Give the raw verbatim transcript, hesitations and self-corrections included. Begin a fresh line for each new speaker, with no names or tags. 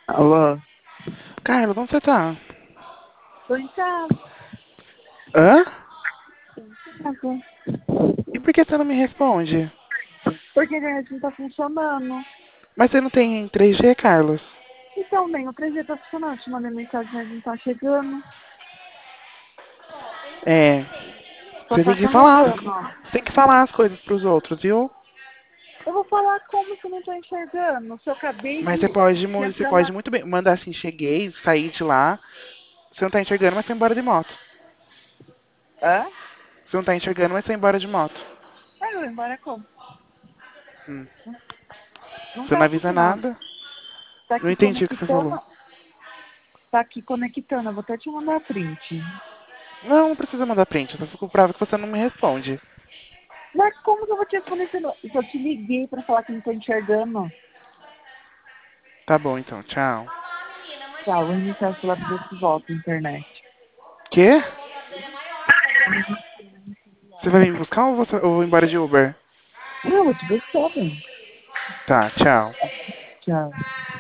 Alô?
Carlos, onde você tá?
Tô em casa,
Hã?
tô em casa.
E por que você não me responde?
Porque a internet não tá funcionando.
Mas você não tem três G, Carlos?
Então, nem o três G tá funcionando. Te mandei mensagem, mas não tá chegando.
É.
Só
Você
tá
tem que falar as,
carregando.
co- você tem que falar as coisas pros outros, viu?
Eu vou falar como que eu não tô enxergando. Se eu acabei
Mas você
de,
pode,
de
mu- você
entrar
pode
na...
muito bem mandar assim, cheguei, saí de lá. Você não tá enxergando, mas foi embora de moto.
Hã?
Você não tá enxergando, mas foi embora de moto.
Ah, eu vou embora como?
Hum.
Não
Você não
tá
avisa
funcionando.
nada?
Tá
Não
aqui
entendi o que você
conectando.
falou.
Tá aqui conectando. Eu vou até te mandar print.
Não, não precisa mandar print. Eu só fico bravo que você não me responde.
Mas como que eu vou te responder se eu não- se eu te liguei pra falar que não tô enxergando?
Tá bom, então. Tchau.
Tá, vou iniciar o celular pra ver se volta a internet.
Quê? Você vai me buscar ou você- ou eu vou embora de Uber?
Não, eu vou te buscar, bem.
Tá, tchau.
Tchau.